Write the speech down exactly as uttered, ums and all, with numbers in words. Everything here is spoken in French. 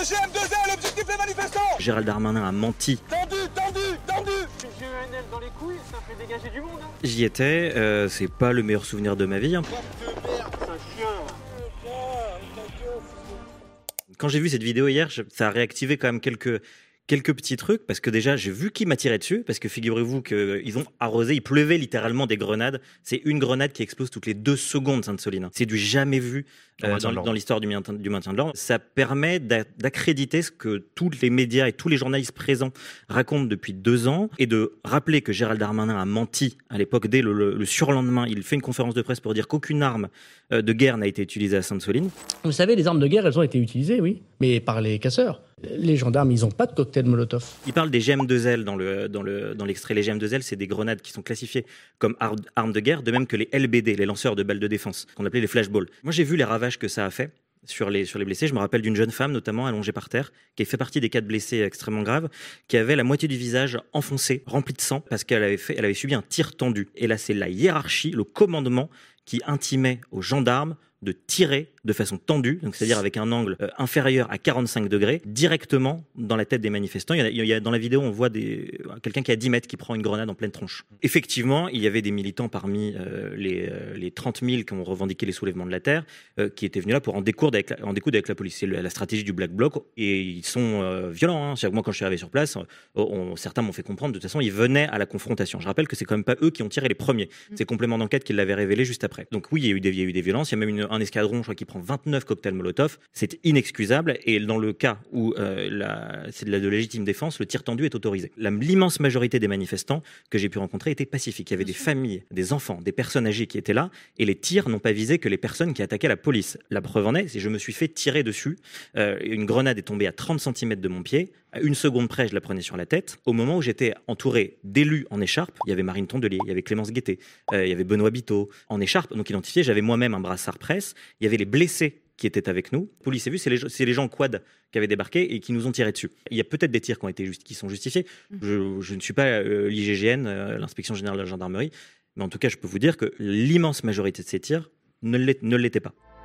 G M deux L, objectif les manifestants. Gérald Darmanin a menti. Tendu, tendu, tendu. G E N L dans les couilles, ça fait dégager du monde. Hein. J'y étais, euh, c'est pas le meilleur souvenir de ma vie. Hein. C'est un chien. Quand j'ai vu cette vidéo hier, je- ça a réactivé quand même quelques... Quelques petits trucs, parce que déjà, j'ai vu qui m'a tiré dessus, parce que figurez-vous qu'ils ont arrosé, il pleuvait littéralement des grenades. C'est une grenade qui explose toutes les deux secondes, Sainte-Soline. C'est du jamais vu euh, dans, dans l'histoire du maintien, du maintien de l'ordre. Ça permet d'a- d'accréditer ce que tous les médias et tous les journalistes présents racontent depuis deux ans, et de rappeler que Gérald Darmanin a menti à l'époque. Dès le, le, le surlendemain, il fait une conférence de presse pour dire qu'aucune arme euh, de guerre n'a été utilisée à Sainte-Soline. Vous savez, les armes de guerre, elles ont été utilisées, oui, mais par les casseurs. Les gendarmes, ils n'ont pas de cocktail Molotov. Il parle des G M deux L dans le dans le dans l'extrait. Les G M deux L, c'est des grenades qui sont classifiées comme ar- armes de guerre, de même que les L B D, les lanceurs de balles de défense, qu'on appelait les flashballs. Moi, j'ai vu les ravages que ça a fait sur les sur les blessés. Je me rappelle d'une jeune femme, notamment allongée par terre, qui fait partie des cas de blessés extrêmement graves, qui avait la moitié du visage enfoncé, rempli de sang, parce qu'elle avait fait, elle avait subi un tir tendu. Et là, c'est la hiérarchie, le commandement, qui intimait aux gendarmes de tirer de façon tendue, donc c'est-à-dire avec un angle euh, inférieur à quarante-cinq degrés, directement dans la tête des manifestants. Il y a, il y a, dans la vidéo, on voit des, quelqu'un qui est à dix mètres qui prend une grenade en pleine tronche. Effectivement, il y avait des militants parmi euh, les, euh, les trente mille qui ont revendiqué les soulèvements de la Terre, euh, qui étaient venus là pour en découdre avec la, en découdre avec la police. C'est le- la stratégie du Black Bloc, et ils sont euh, violents. Hein. C'est-à-dire que moi, quand je suis arrivé sur place, on, on- certains m'ont fait comprendre, de toute façon, ils venaient à la confrontation. Je rappelle que c'est quand même pas eux qui ont tiré les premiers. C'est complément d'enquête qui l'avait révélé juste après. Donc oui, il y a eu des, il y a eu des violences. Il y a même une- un escadron, je crois, qui prend vingt-neuf cocktails Molotov. C'est inexcusable. Et dans le cas où euh, la- c'est de la de légitime défense, le tir tendu est autorisé. La- L'immense majorité des manifestants que j'ai pu rencontrer étaient pacifiques. Il y avait des familles, des enfants, des personnes âgées qui étaient là. Et les tirs n'ont pas visé que les personnes qui attaquaient la police. La preuve en est, c'est que je me suis fait tirer dessus. Euh, une grenade est tombée à trente centimètres de mon pied. À une seconde près, je la prenais sur la tête. Au moment où j'étais entouré d'élus en écharpe, il y avait Marine Tondelier, il y avait Clémence Guettet, euh, il y avait Benoît Biteau en écharpe, donc identifié. J'avais moi-même un brassard presse. Il y avait les blessés qui étaient avec nous. Police et vu, c'est les, c'est les gens quad qui avaient débarqué et qui nous ont tiré dessus. Il y a peut-être des tirs qui ont été juste, qui sont justifiés. Je, je ne suis pas euh, l'I G G N, euh, l'inspection générale de la gendarmerie, mais en tout cas, je peux vous dire que l'immense majorité de ces tirs ne l'ét- ne l'étaient pas.